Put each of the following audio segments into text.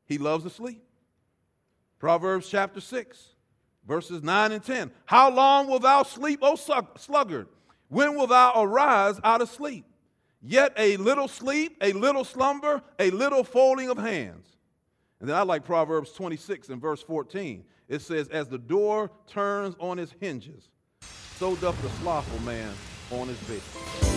he loves to sleep. Proverbs chapter 6, verses 9 and 10. How long wilt thou sleep, O sluggard? When wilt thou arise out of sleep? Yet a little sleep, a little slumber, a little folding of hands. And then I like Proverbs 26 and verse 14. It says, as the door turns on its hinges, so doth the slothful man on his bed.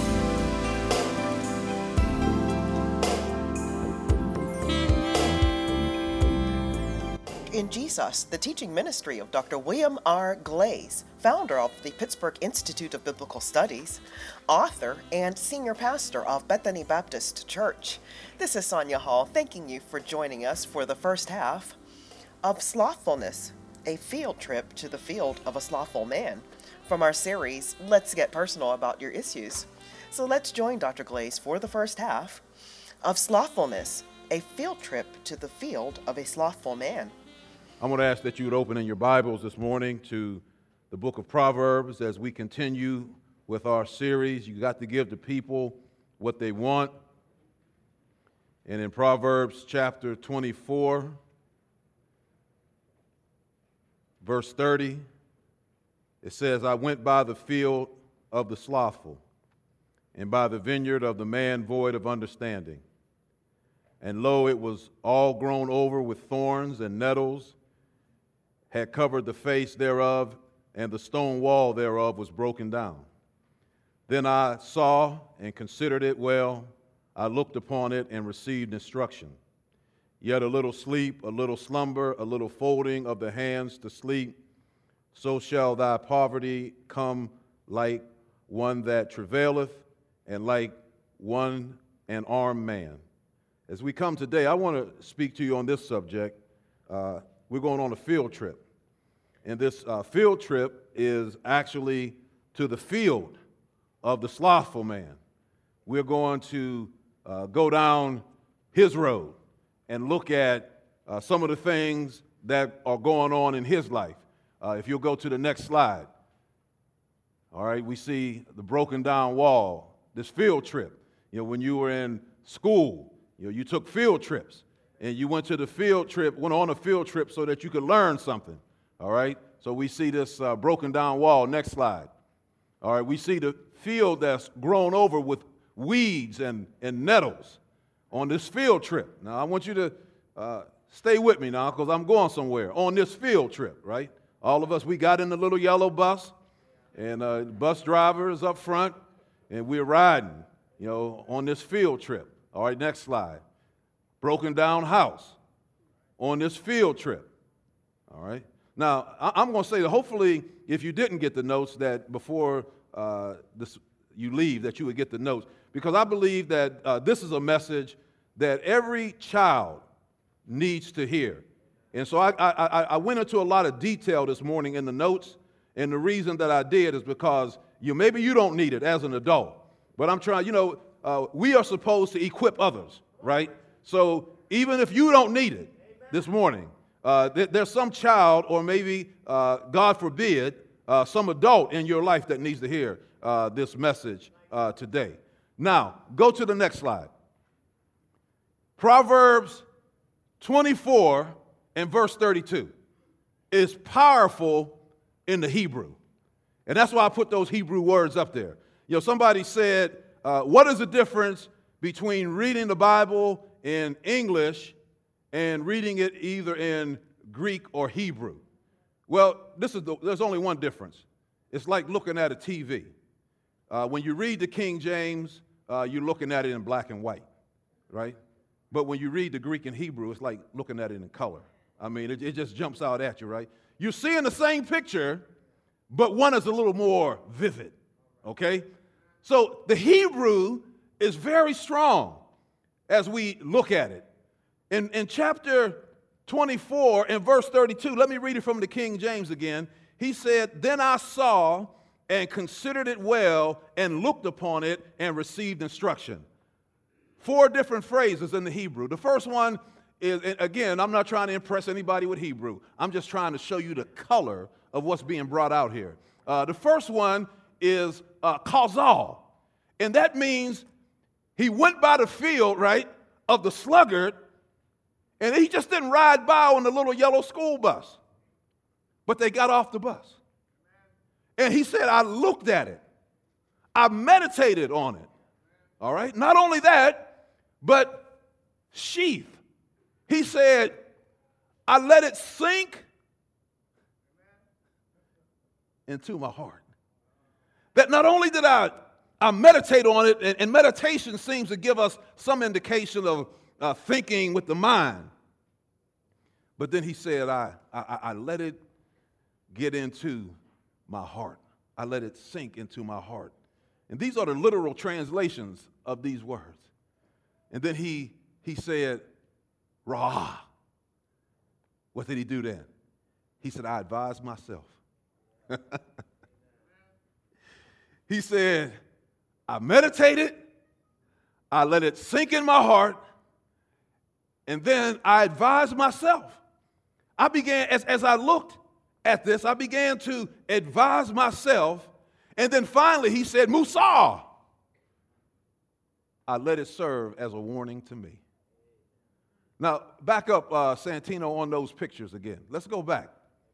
In Jesus, the teaching ministry of Dr. William R. Glaze, founder of the Pittsburgh Institute of Biblical Studies, author and senior pastor of Bethany Baptist Church. This is Sonia Hall, thanking you for joining us for the first half of Slothfulness, a field trip to the field of a slothful man, from our series, Let's Get Personal About Your Issues. So let's join Dr. Glaze for the first half of Slothfulness, a field trip to the field of a slothful man. I want to ask that you would open in your Bibles this morning to the book of Proverbs as we continue with our series. You got to give the people what they want. And in Proverbs chapter 24, verse 30, it says, I went by the field of the slothful, and by the vineyard of the man void of understanding. And lo, it was all grown over with thorns and nettles, had covered the face thereof, and the stone wall thereof was broken down. Then I saw and considered it well. I looked upon it and received instruction. Yet a little sleep, a little slumber, a little folding of the hands to sleep, so shall thy poverty come like one that travaileth, and like an armed man. As we come today, I want to speak to you on this subject. We're going on a field trip. And this field trip is actually to the field of the slothful man. We're going to go down his road and look at some of the things that are going on in his life. If you'll go to the next slide. All right, we see the broken down wall, this field trip. You know, when you were in school, you took field trips. And you went on a field trip so that you could learn something, all right? So we see this broken down wall. Next slide. All right, we see the field that's grown over with weeds and nettles on this field trip. Now, I want you to stay with me now because I'm going somewhere on this field trip, right? All of us, we got in the little yellow bus, and the bus driver is up front, and we're riding, on this field trip. All right, next slide. Broken down house on this field trip. All right. Now, I'm going to say that hopefully if you didn't get the notes that before you leave that you would get the notes, because I believe that this is a message that every child needs to hear. And so I went into a lot of detail this morning in the notes, and the reason that I did is because maybe you don't need it as an adult, but I'm trying, we are supposed to equip others, right? So even if you don't need it this morning, there's some child or maybe, God forbid, some adult in your life that needs to hear this message today. Now, go to the next slide. Proverbs 24 and verse 32 is powerful in the Hebrew. And that's why I put those Hebrew words up there. Somebody said, what is the difference between reading the Bible in English and reading it either in Greek or Hebrew? Well, there's only one difference. It's like looking at a TV. When you read the King James, you're looking at it in black and white, right? But when you read the Greek and Hebrew, it's like looking at it in color. I mean, it just jumps out at you, right? You're seeing the same picture, but one is a little more vivid, okay? So the Hebrew is very strong as we look at it. In chapter 24 and verse 32, let me read it from the King James again. He said, then I saw and considered it well and looked upon it and received instruction. 4 different phrases in the Hebrew. The first one is, again, I'm not trying to impress anybody with Hebrew. I'm just trying to show you the color of what's being brought out here. The first one is causal, and that means he went by the field, right, of the sluggard, And he just didn't ride by on the little yellow school bus, but they got off the bus. And he said, I looked at it. I meditated on it. All right? Not only that, but sheath. He said, I let it sink into my heart. That not only did I meditate on it, and meditation seems to give us some indication of thinking with the mind. But then he said, I let it get into my heart. I let it sink into my heart. And these are the literal translations of these words. And then he said, Rah. What did he do then? He said, I advised myself. He said, I meditated, I let it sink in my heart, and then I advised myself. I began, as I looked at this, I began to advise myself, and then finally he said, Musa. I let it serve as a warning to me. Now, back up, Santino, on those pictures again. Let's go back.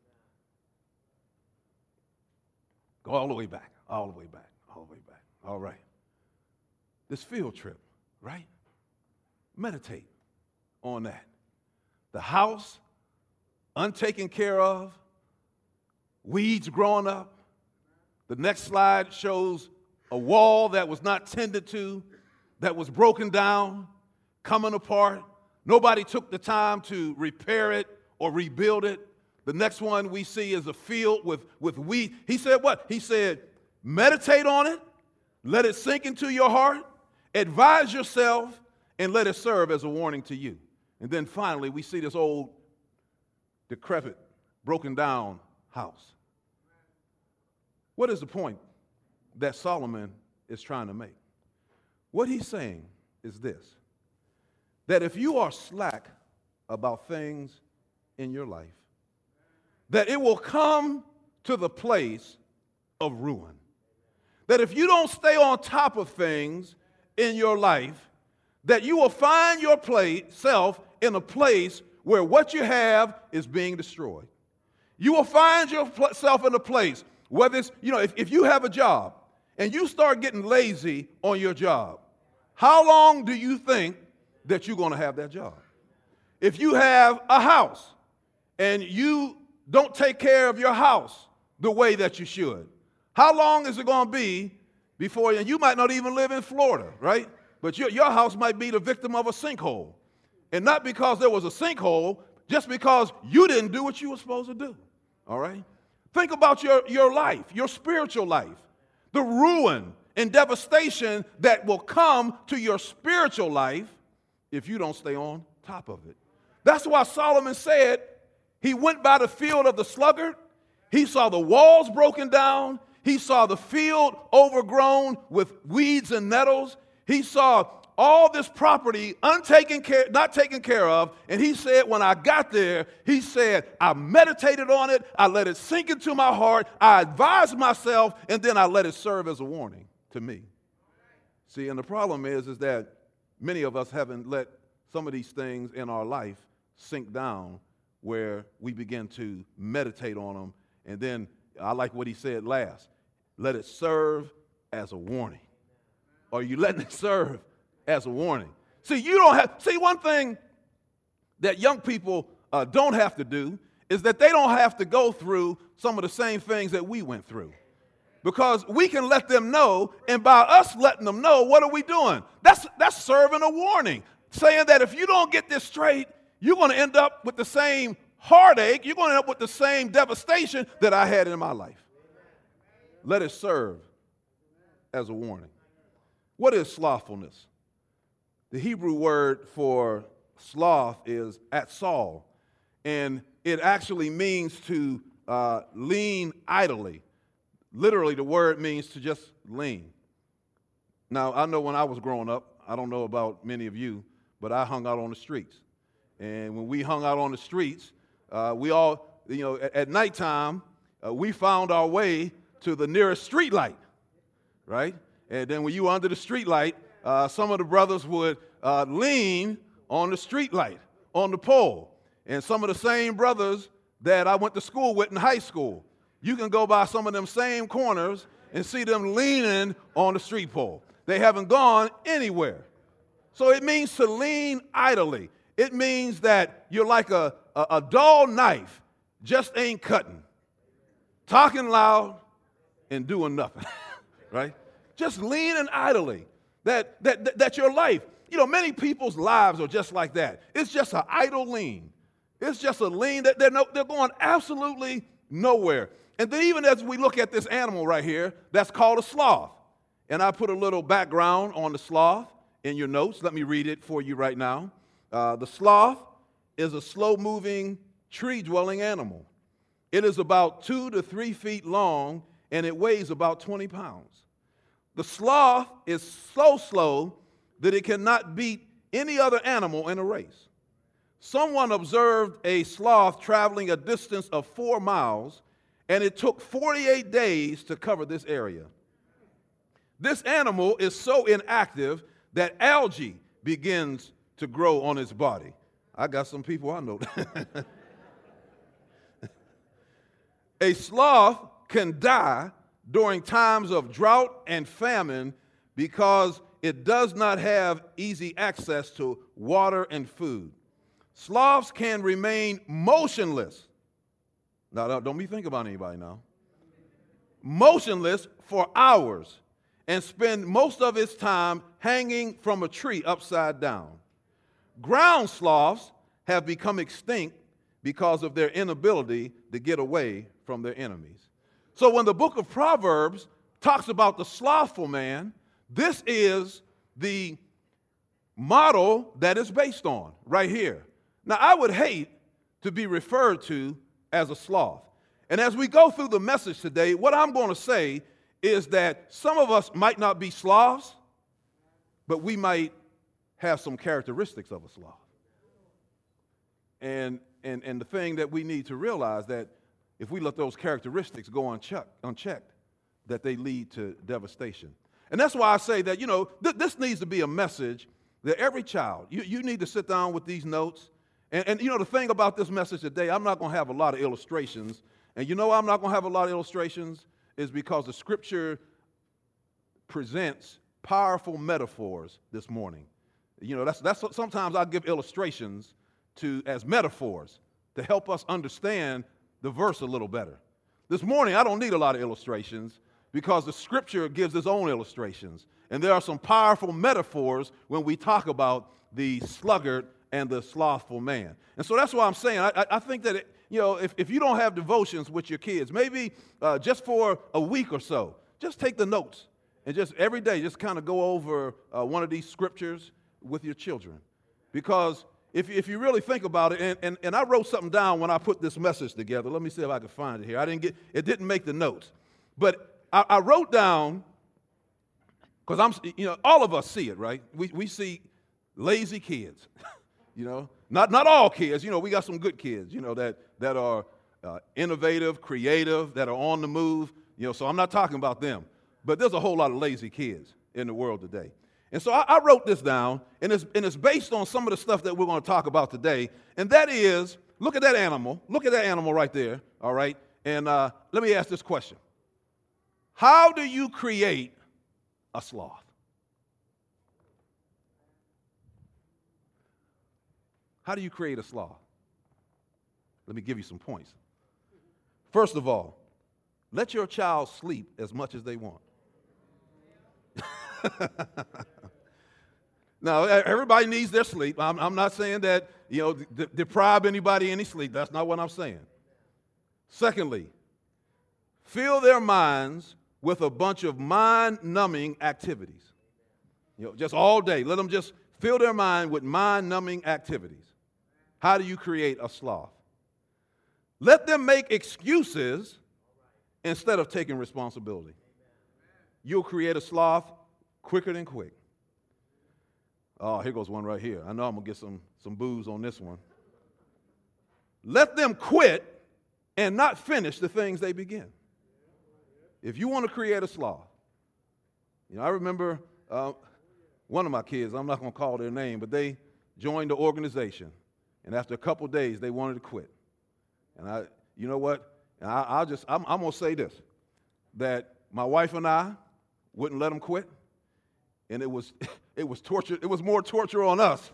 Go all the way back, all the way back, all the way back. All right. This field trip, right? Meditate on that. The house, untaken care of, weeds growing up. The next slide shows a wall that was not tended to, that was broken down, coming apart. Nobody took the time to repair it or rebuild it. The next one we see is a field with wheat. He said what? He said, meditate on it, let it sink into your heart, advise yourself, and let it serve as a warning to you. And then finally, we see this old, decrepit, broken down house. What is the point that Solomon is trying to make? What he's saying is this, that if you are slack about things in your life, that it will come to the place of ruin. That if you don't stay on top of things in your life, that you will find yourself in a place where what you have is being destroyed. You will find yourself in a place, whether it's, if you have a job and you start getting lazy on your job, how long do you think that you're going to have that job? If you have a house and you don't take care of your house the way that you should, how long is it going to be before you might not even live in Florida, right? But your house might be the victim of a sinkhole. And not because there was a sinkhole, just because you didn't do what you were supposed to do, all right? Think about your life, your spiritual life, the ruin and devastation that will come to your spiritual life if you don't stay on top of it. That's why Solomon said he went by the field of the sluggard. He saw the walls broken down. He saw the field overgrown with weeds and nettles. He saw all this property not taken care of. And he said, when I got there, he said, I meditated on it. I let it sink into my heart. I advised myself, and then I let it serve as a warning to me. See, and the problem is that many of us haven't let some of these things in our life sink down where we begin to meditate on them. And then I like what he said last. Let it serve as a warning. Are you letting it serve as a warning? See, one thing that young people don't have to do is that they don't have to go through some of the same things that we went through. Because we can let them know, and by us letting them know, what are we doing? That's serving a warning, saying that if you don't get this straight, you're going to end up with the same heartache, you're going to end up with the same devastation that I had in my life. Let it serve as a warning. What is slothfulness? The Hebrew word for sloth is atzal, and it actually means to lean idly. Literally, the word means to just lean. Now, I know when I was growing up, I don't know about many of you, but I hung out on the streets. And when we hung out on the streets, we all, at nighttime, we found our way to the nearest street light, right? And then when you were under the street light, some of the brothers would lean on the street light, on the pole. And some of the same brothers that I went to school with in high school, you can go by some of them same corners and see them leaning on the street pole. They haven't gone anywhere. So it means to lean idly. It means that you're like a dull knife, just ain't cutting, talking loud and doing nothing, right? Just leaning idly. That's your life. You know, many people's lives are just like that. It's just an idle lean. It's just a lean that they're going absolutely nowhere. And then even as we look at this animal right here, that's called a sloth. And I put a little background on the sloth in your notes. Let me read it for you right now. The sloth is a slow-moving, tree-dwelling animal. It is about 2 to 3 feet long, and it weighs about 20 pounds. The sloth is so slow that it cannot beat any other animal in a race. Someone observed a sloth traveling a distance of 4 miles, and it took 48 days to cover this area. This animal is so inactive that algae begins to grow on its body. I got some people I know. A sloth can die during times of drought and famine because it does not have easy access to water and food. Sloths can remain motionless. Now, don't be thinking about anybody now. Motionless for hours and spend most of its time hanging from a tree upside down. Ground sloths have become extinct because of their inability to get away from their enemies. So when the book of Proverbs talks about the slothful man, this is the model that it's based on right here. Now, I would hate to be referred to as a sloth. And as we go through the message today, what I'm going to say is that some of us might not be sloths, but we might have some characteristics of a sloth. And the thing that we need to realize that if we let those characteristics go unchecked, that they lead to devastation. And that's why I say that, you know, this needs to be a message that every child, you need to sit down with these notes. And you know, the thing about this message today, I'm not going to have a lot of illustrations. And you know why I'm not going to have a lot of illustrations? Is because the Scripture presents powerful metaphors this morning. You know, that's sometimes I give illustrations as metaphors to help us understand the verse a little better. This morning, I don't need a lot of illustrations because the Scripture gives its own illustrations. And there are some powerful metaphors when we talk about the sluggard and the slothful man. And so that's why I'm saying, I think that, you know, if you don't have devotions with your kids, maybe just for a week or so, just take the notes and just every day just kind of go over one of these scriptures with your children. Because if you really think about it, and I wrote something down when I put this message together. Let me see if I can find it here. It didn't make the notes. But I wrote down, because all of us see it, right? We see lazy kids. You know, not all kids. You know, we got some good kids, you know, that are innovative, creative, that are on the move. You know, so I'm not talking about them. But there's a whole lot of lazy kids in the world today. And so I wrote this down, and it's based on some of the stuff that we're going to talk about today. And that is, look at that animal. Look at that animal right there, all right? And let me ask this question. How do you create a sloth? How do you create a sloth? Let me give you some points. First of all, let your child sleep as much as they want. Now, everybody needs their sleep. I'm not saying that, you know, deprive anybody any sleep. That's not what I'm saying. Secondly, fill their minds with a bunch of mind-numbing activities. You know, just all day. Let them just fill their mind with mind-numbing activities. How do you create a sloth? Let them make excuses instead of taking responsibility. You'll create a sloth quicker than quick. Oh, here goes one right here. I know I'm going to get some boos on this one. Let them quit and not finish the things they begin. If you want to create a sloth, you know, I remember one of my kids, I'm not going to call their name, but they joined the organization. And after a couple days, they wanted to quit. And you know what? And I'm going to say this, that my wife and I wouldn't let them quit. And it was torture. It was more torture on us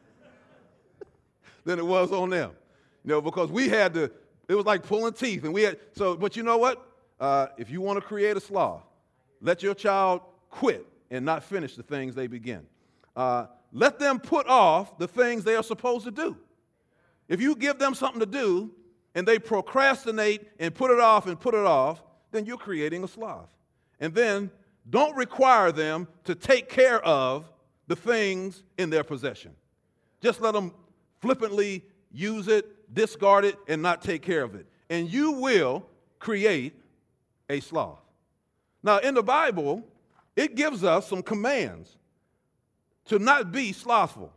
than it was on them. Because we had to, it was like pulling teeth. But you know what? If you want to create a sloth, let your child quit and not finish the things they begin. Let them put off the things they are supposed to do. If you give them something to do and they procrastinate and put it off, then you're creating a sloth. And then don't require them to take care of the things in their possession. Just let them flippantly use it, discard it, and not take care of it. And you will create a sloth. Now, in the Bible, it gives us some commands to not be slothful.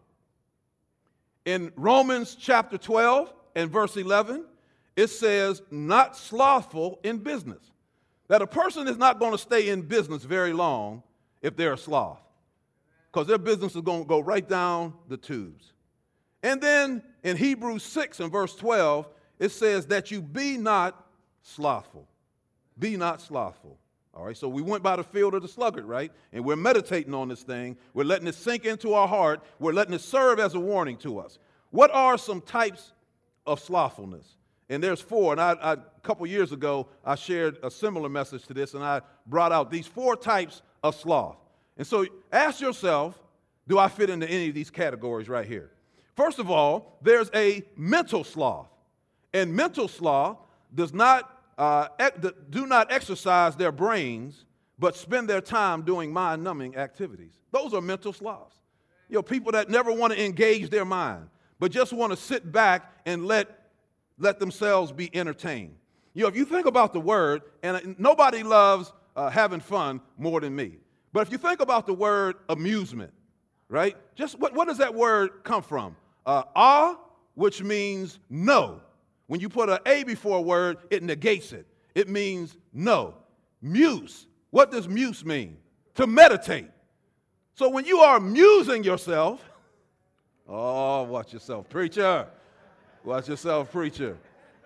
In Romans chapter 12 and verse 11, it says, not slothful in business. That a person is not going to stay in business very long if they're a sloth, because their business is going to go right down the tubes. And then in Hebrews 6 and verse 12, it says that you be not slothful. Be not slothful. All right, so we went by the field of the sluggard, right? And we're meditating on this thing. We're letting it sink into our heart. We're letting it serve as a warning to us. What are some types of slothfulness? And there's 4. And a couple years ago, I shared a similar message to this, and I brought out these 4 types of sloth. And so ask yourself, do I fit into any of these categories right here? First of all, there's a mental sloth. And mental sloth do not exercise their brains, but spend their time doing mind-numbing activities. Those are mental sloths. People that never want to engage their mind, but just want to sit back and let themselves be entertained. If you think about the word, and nobody loves having fun more than me, but if you think about the word amusement, right? Just what does that word come from? Which means no. When you put an A before a word, it negates it. It means no. Muse. What does muse mean? To meditate. So when you are amusing yourself, watch yourself, preacher. Watch yourself, preacher.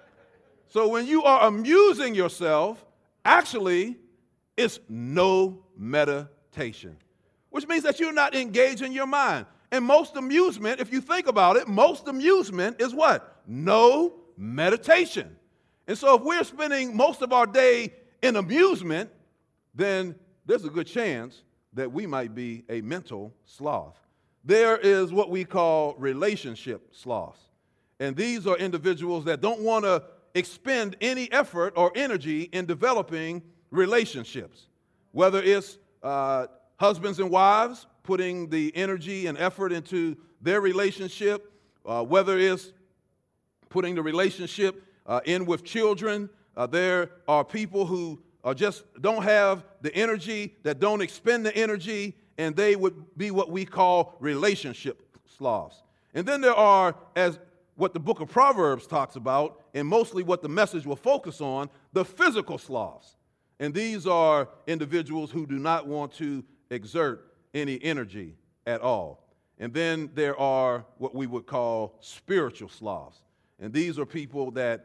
So when you are amusing yourself, actually, it's no meditation, which means that you're not engaging your mind. And most amusement, if you think about it, most amusement is what? No meditation. And so if we're spending most of our day in amusement, then there's a good chance that we might be a mental sloth. There is what we call relationship sloths. And these are individuals that don't want to expend any effort or energy in developing relationships, whether it's husbands and wives putting the energy and effort into their relationship, whether it's putting the relationship in with children. There are people who just don't have the energy, that don't expend the energy, and they would be what we call relationship sloths. And then there are, as what the book of Proverbs talks about, and mostly what the message will focus on, the physical sloths. And these are individuals who do not want to exert any energy at all. And then there are what we would call spiritual sloths. And these are people that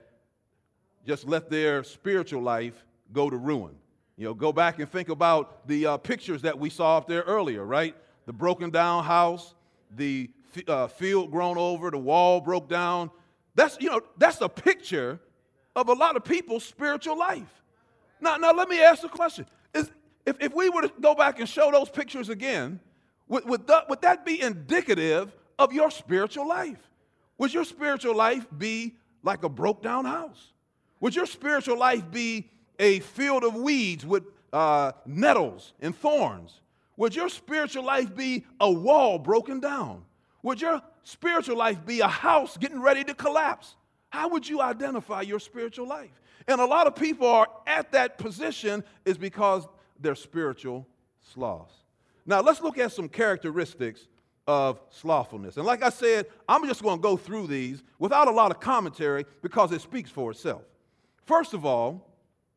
just let their spiritual life go to ruin. Go back and think about the pictures that we saw up there earlier, right? The broken down house, the field grown over, the wall broke down. That's a picture of a lot of people's spiritual life. Now let me ask the question. If we were to go back and show those pictures again, would that be indicative of your spiritual life? Would your spiritual life be like a broke down house? Would your spiritual life be a field of weeds with nettles and thorns? Would your spiritual life be a wall broken down? Would your spiritual life be a house getting ready to collapse? How would you identify your spiritual life? And a lot of people are at that position is because they're spiritual sloths. Now, let's look at some characteristics of slothfulness. And like I said, I'm just going to go through these without a lot of commentary because it speaks for itself. First of all,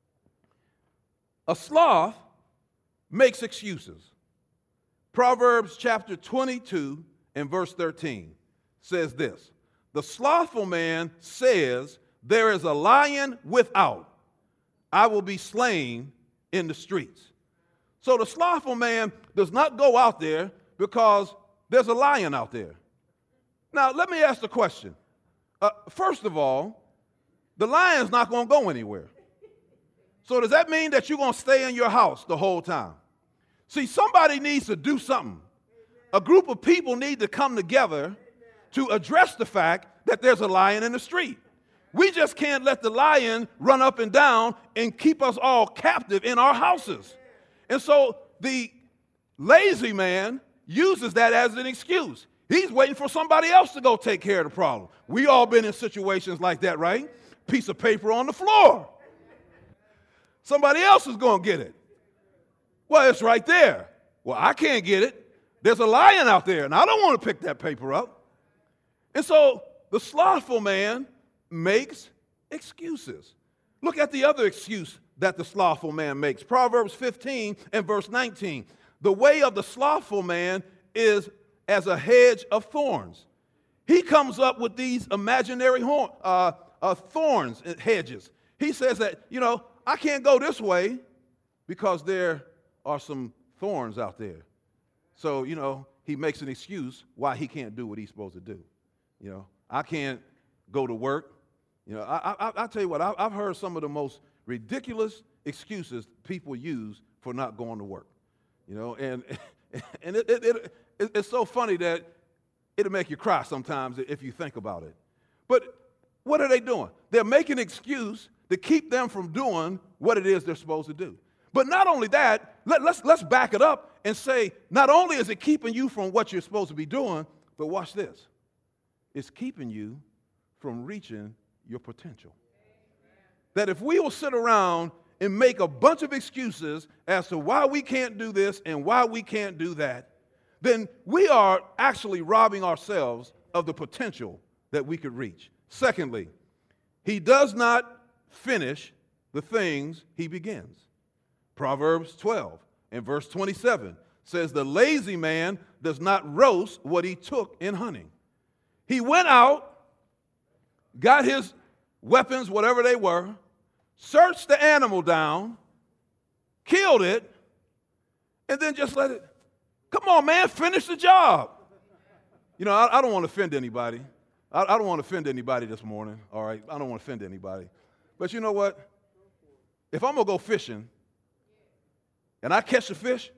a sloth makes excuses. Proverbs chapter 22 and verse 13 says this: The slothful man says, there is a lion without. I will be slain in the streets. So the slothful man does not go out there because there's a lion out there. Now, let me ask the question. First of all, the lion's not going to go anywhere. So does that mean that you're going to stay in your house the whole time? See, somebody needs to do something. A group of people need to come together to address the fact that there's a lion in the street. We just can't let the lion run up and down and keep us all captive in our houses. And so the lazy man uses that as an excuse. He's waiting for somebody else to go take care of the problem. We all been in situations like that, right? Piece of paper on the floor. Somebody else is going to get it. Well, it's right there. Well, I can't get it. There's a lion out there, and I don't want to pick that paper up. And so the slothful man makes excuses. Look at the other excuse that the slothful man makes. Proverbs 15 and verse 19. The way of the slothful man is as a hedge of thorns. He comes up with these imaginary thorns and hedges. He says that, I can't go this way because there are some thorns out there. So, he makes an excuse why he can't do what he's supposed to do. I can't go to work. I tell you what, I've heard some of the most ridiculous excuses people use for not going to work. And it's so funny that it'll make you cry sometimes if you think about it. But what are they doing? They're making an excuse to keep them from doing what it is they're supposed to do. But not only that, let's back it up and say, not only is it keeping you from what you're supposed to be doing, but watch this. It's keeping you from reaching your potential. That if we will sit around and make a bunch of excuses as to why we can't do this and why we can't do that, then we are actually robbing ourselves of the potential that we could reach. Secondly, he does not finish the things he begins. Proverbs 12 and verse 27 says, the lazy man does not roast what he took in hunting. He went out, got his weapons, whatever they were, searched the animal down, killed it, and then just let it. Come on, man, finish the job. I don't want to offend anybody. I don't want to offend anybody this morning, all right? I don't want to offend anybody. But you know what? If I'm going to go fishing and I catch a fish,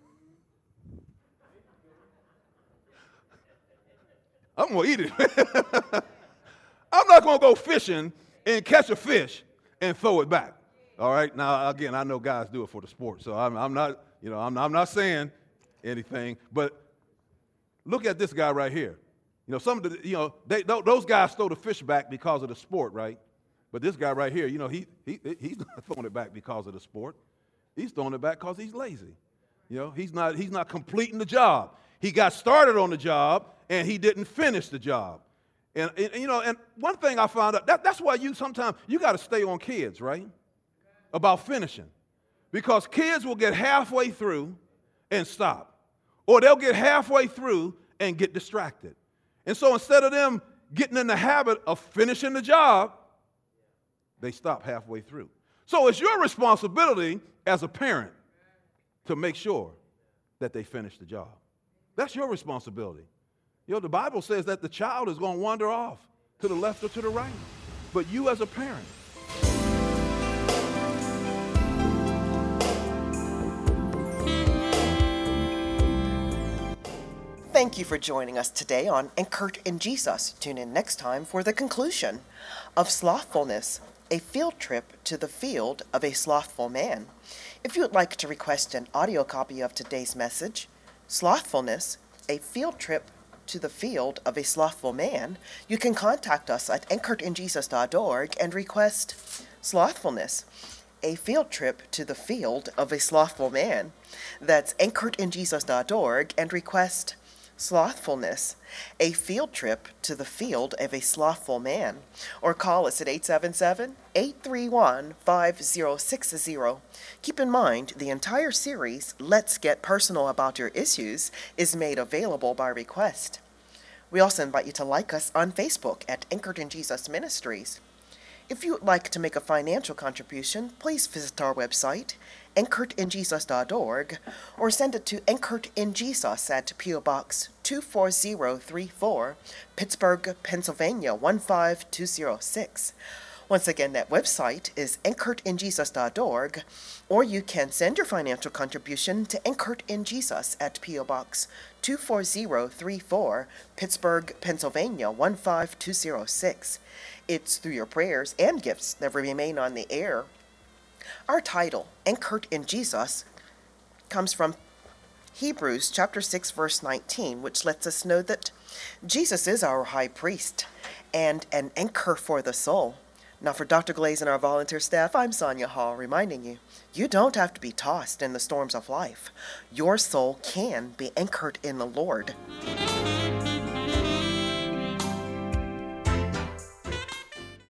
I'm going to eat it. I'm not going to go fishing and catch a fish and throw it back. All right. Now, again, I know guys do it for the sport, so I'm not, I'm not saying anything. But look at this guy right here. Some of the, those guys throw the fish back because of the sport, right? But this guy right here, he's not throwing it back because of the sport. He's throwing it back because he's lazy. He's not completing the job. He got started on the job and he didn't finish the job. And one thing I found out, that's why sometimes you got to stay on kids, right? About finishing. Because kids will get halfway through and stop. Or they'll get halfway through and get distracted. And so instead of them getting in the habit of finishing the job, they stop halfway through. So it's your responsibility as a parent to make sure that they finish the job. That's your responsibility. The Bible says that the child is going to wander off to the left or to the right. But you as a parent. Thank you for joining us today on Anchored in Jesus. Tune in next time for the conclusion of Slothfulness, a field trip to the field of a slothful man. If you would like to request an audio copy of today's message, Slothfulness, a field trip to the field of a slothful man, you can contact us at anchoredinjesus.org and request Slothfulness, a field trip to the field of a slothful man. That's anchoredinjesus.org and request Slothfulness, a field trip to the field of a slothful man. Or call us at 877-831-5060. Keep in mind, the entire series, Let's Get Personal About Your Issues, is made available by request. We also invite you to like us on Facebook at Anchored in Jesus Ministries. If you would like to make a financial contribution, please visit our website, anchoredinjesus.org, or send it to Anchored in Jesus at P.O. Box 24034, Pittsburgh, Pennsylvania 15206. Once again, that website is anchoredinjesus.org, or you can send your financial contribution to Anchored in Jesus at P.O. Box 24034, Pittsburgh, Pennsylvania 15206. It's through your prayers and gifts that remain on the air. Our title, Anchored in Jesus, comes from Hebrews chapter 6, verse 19, which lets us know that Jesus is our high priest and an anchor for the soul. Now for Dr. Glaze and our volunteer staff, I'm Sonia Hall, reminding you, you don't have to be tossed in the storms of life. Your soul can be anchored in the Lord.